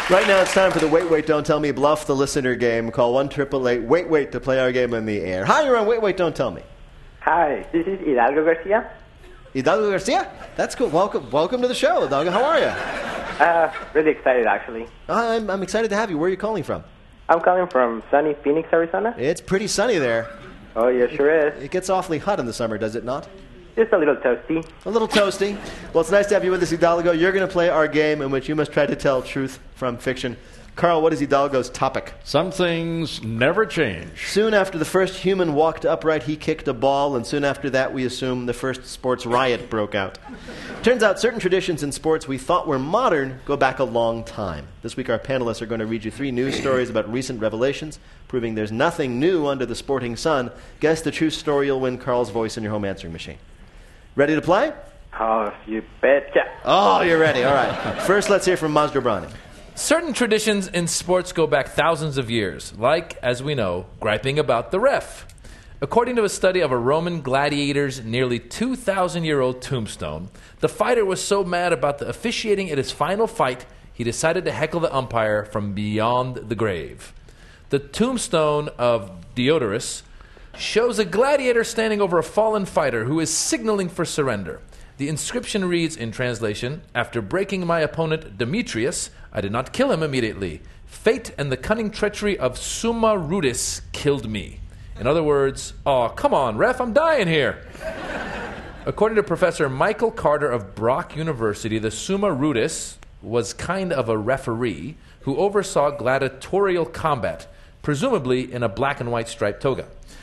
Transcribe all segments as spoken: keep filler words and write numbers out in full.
Right now it's time for the Wait, Wait, Don't Tell Me Bluff the Listener game. Call one eight eight eight Wait, Wait to play our game in the air. Hi, you're on Wait, Wait, Don't Tell Me. Hi, this is Hidalgo Garcia. Hidalgo Garcia? That's cool. Welcome welcome to the show, Hidalgo. How are you? Uh, really excited, actually. I'm, I'm excited to have you. Where are you calling from? I'm calling from sunny Phoenix, Arizona. It's pretty sunny there. Oh, yeah, sure is. It gets awfully hot in the summer, does it not? Just a little toasty. A little toasty. Well, it's nice to have you with us, Hidalgo. You're going to play our game in which you must try to tell truth from fiction. Carl, what is Hidalgo's topic? Some things never change. Soon after the first human walked upright, he kicked a ball, and soon after that, we assume the first sports riot broke out. Turns out certain traditions in sports we thought were modern go back a long time. This week, our panelists are going to read you three news stories about recent revelations, proving there's nothing new under the sporting sun. Guess the true story, you'll win Carl's voice in your home answering machine. Ready to play? Oh, you betcha. Oh, you're ready. All right. First, let's hear from Mazda Brani. Certain traditions in sports go back thousands of years, like, as we know, griping about the ref. According to a study of a Roman gladiator's nearly two thousand year old tombstone, the fighter was so mad about the officiating at his final fight, he decided to heckle the umpire from beyond the grave. The tombstone of Diodorus shows a gladiator standing over a fallen fighter who is signaling for surrender. The inscription reads, in translation, "After breaking my opponent Demetrius, I did not kill him immediately. Fate and the cunning treachery of Summa Rudis killed me." In other words, "Aw, come on, ref, I'm dying here." According to Professor Michael Carter of Brock University, the Summa Rudis was kind of a referee who oversaw gladiatorial combat, presumably in a black and white striped toga.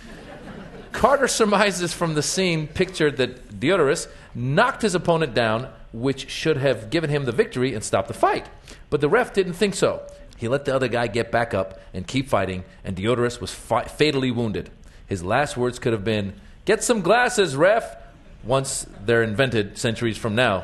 Carter surmises from the scene pictured that Diodorus knocked his opponent down, which should have given him the victory and stopped the fight. But the ref didn't think so. He let the other guy get back up and keep fighting, and Diodorus was fi- fatally wounded. His last words could have been, "Get some glasses, ref," once they're invented centuries from now.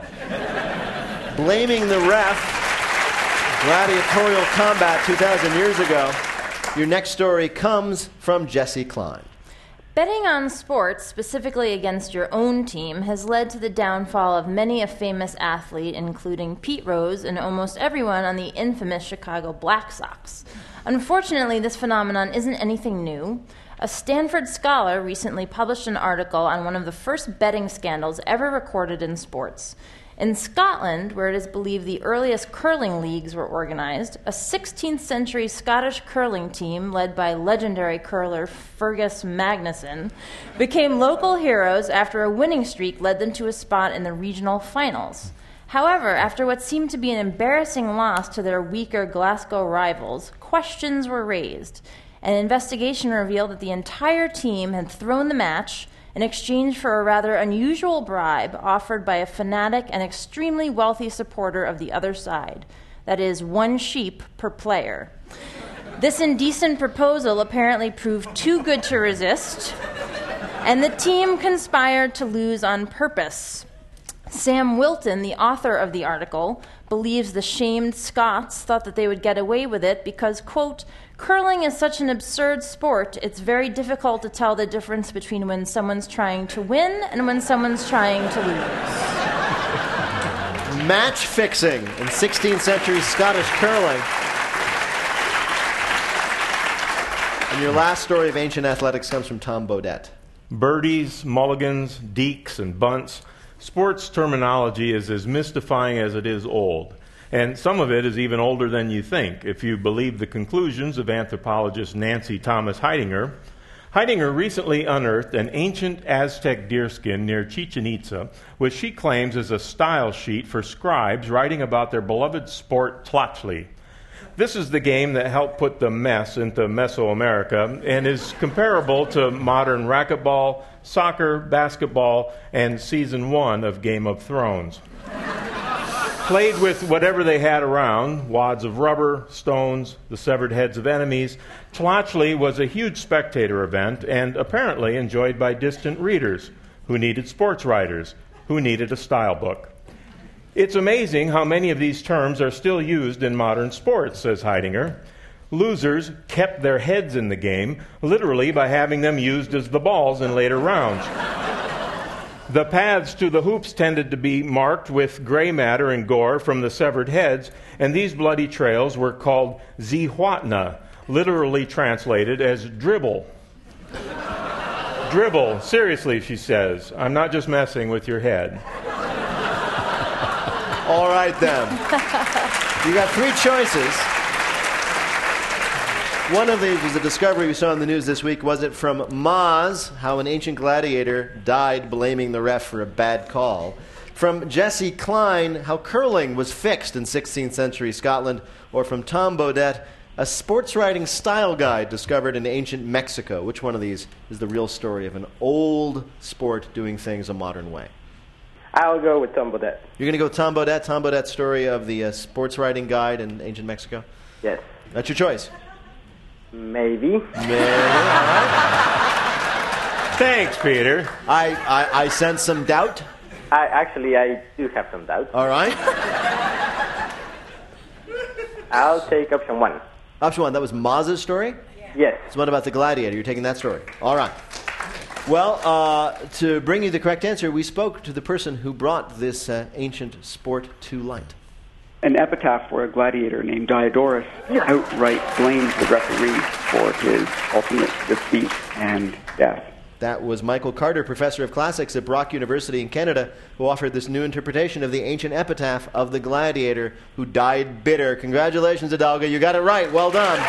Blaming the ref, gladiatorial combat two thousand years ago. Your next story comes from Jesse Klein. Betting on sports, specifically against your own team, has led to the downfall of many a famous athlete, including Pete Rose and almost everyone on the infamous Chicago Black Sox. Unfortunately, this phenomenon isn't anything new. A Stanford scholar recently published an article on one of the first betting scandals ever recorded in sports. In Scotland, where it is believed the earliest curling leagues were organized, a sixteenth century Scottish curling team led by legendary curler Fergus Magnuson became local heroes after a winning streak led them to a spot in the regional finals. However, after what seemed to be an embarrassing loss to their weaker Glasgow rivals, questions were raised. An investigation revealed that the entire team had thrown the match in exchange for a rather unusual bribe offered by a fanatic and extremely wealthy supporter of the other side. That is, one sheep per player. This indecent proposal apparently proved too good to resist, and the team conspired to lose on purpose. Sam Wilton, the author of the article, believes the shamed Scots thought that they would get away with it because, quote, "Curling is such an absurd sport, it's very difficult to tell the difference between when someone's trying to win and when someone's trying to lose." Match fixing in sixteenth century Scottish curling. And your last story of ancient athletics comes from Tom Bodette. Birdies, mulligans, dekes, and bunts. Sports terminology is as mystifying as it is old. And some of it is even older than you think, if you believe the conclusions of anthropologist Nancy Thomas Heidinger. Heidinger recently unearthed an ancient Aztec deerskin near Chichen Itza, which she claims is a style sheet for scribes writing about their beloved sport Tlachtli. This is the game that helped put the mess into Mesoamerica and is comparable to modern racquetball, soccer, basketball, and season one of Game of Thrones. Played with whatever they had around, wads of rubber, stones, the severed heads of enemies, Tlachtli was a huge spectator event and apparently enjoyed by distant readers who needed sports writers, who needed a style book. It's amazing how many of these terms are still used in modern sports, says Heidinger. Losers kept their heads in the game, literally by having them used as the balls in later rounds. The paths to the hoops tended to be marked with gray matter and gore from the severed heads, and these bloody trails were called zihuatna, literally translated as dribble. Dribble, seriously, she says. I'm not just messing with your head. All right, then. You got three choices. One of these was a discovery we saw in the news this week. Was it from Maz, how an ancient gladiator died blaming the ref for a bad call? From Jesse Klein, how curling was fixed in sixteenth century Scotland? Or from Tom Bodette, a sports writing style guide discovered in ancient Mexico? Which one of these is the real story of an old sport doing things a modern way? I'll go with Tom Bodette. You're going to go with Tom Bodette, Tom Bodette's story of the uh, sports writing guide in ancient Mexico? Yes. That's your choice. Maybe. Maybe. All right. Thanks, Peter. I, I, I sense some doubt. I actually I do have some doubts. All right. I'll take option one. Option one, that was Maz's story? Yes. It's one about the gladiator. You're taking that story. All right. Well, uh, to bring you the correct answer, we spoke to the person who brought this uh, ancient sport to light. An epitaph for a gladiator named Diodorus outright blames the referee for his ultimate defeat and death. That was Michael Carter, professor of classics at Brock University in Canada, who offered this new interpretation of the ancient epitaph of the gladiator who died bitter. Congratulations, Hidalgo. You got it right. Well done.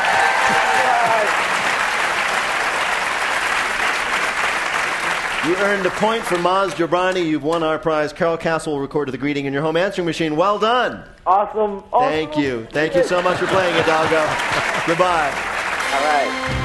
You earned a point for Maz Jobrani. You've won our prize. Carol Castle will record the greeting in your home answering machine. Well done. Awesome. awesome. Thank you. Thank you so much for playing, Hidalgo. Goodbye. All right.